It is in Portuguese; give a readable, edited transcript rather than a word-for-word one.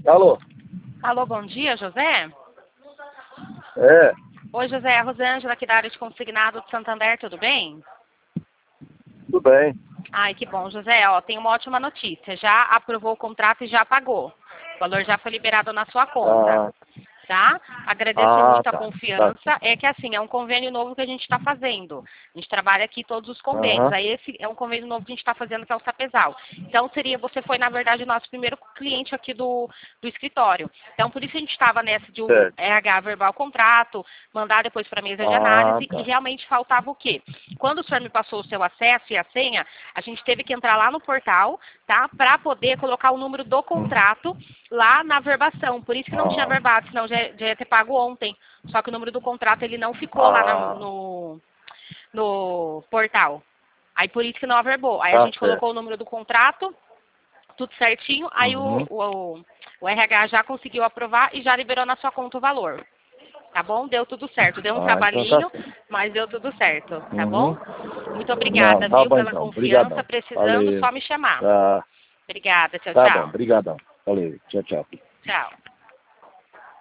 Alô? Alô, bom dia, José? É, Oi, José, é a Rosângela aqui da área de consignado de Santander, tudo bem? tudo bem. Ai, que bom, José, ó, tem uma ótima notícia, já aprovou o contrato e já pagou. O valor já foi liberado na sua conta, tá? Agradeço muito a Tá. confiança. É que assim, é um convênio novo que a gente está fazendo. A gente trabalha aqui todos os convênios. Aí esse é um convênio novo que a gente está fazendo, que é o Sapezal. Então você foi, na verdade, o nosso primeiro cliente aqui do escritório. Então, por isso a gente estava nessa de o Certo. RH verbal contrato, mandar depois para a mesa de análise, Tá. e realmente faltava o quê? Quando o senhor me passou o seu acesso e a senha, a gente teve que entrar lá no portal, tá? Para poder colocar o número do contrato lá na verbação. Por isso que não tinha verbado, senão já ia ter pago ontem. Só que o número do contrato ele não ficou lá no portal. Aí por isso que não averbou. Aí a Tá gente certo. colocou o número do contrato, tudo certinho. Aí o RH já conseguiu aprovar e já liberou na sua conta o valor. Tá bom? Deu tudo certo. Deu um Então trabalhinho, tá certo. mas deu tudo certo. Tá bom? Muito obrigada, Não, tá viu, bom pela então. confiança. Obrigadão. Precisando, Valeu. só me chamar. Tá. Obrigada. Tchau, Tá bom, tchau. obrigadão. Valeu. Tchau, tchau. Tchau.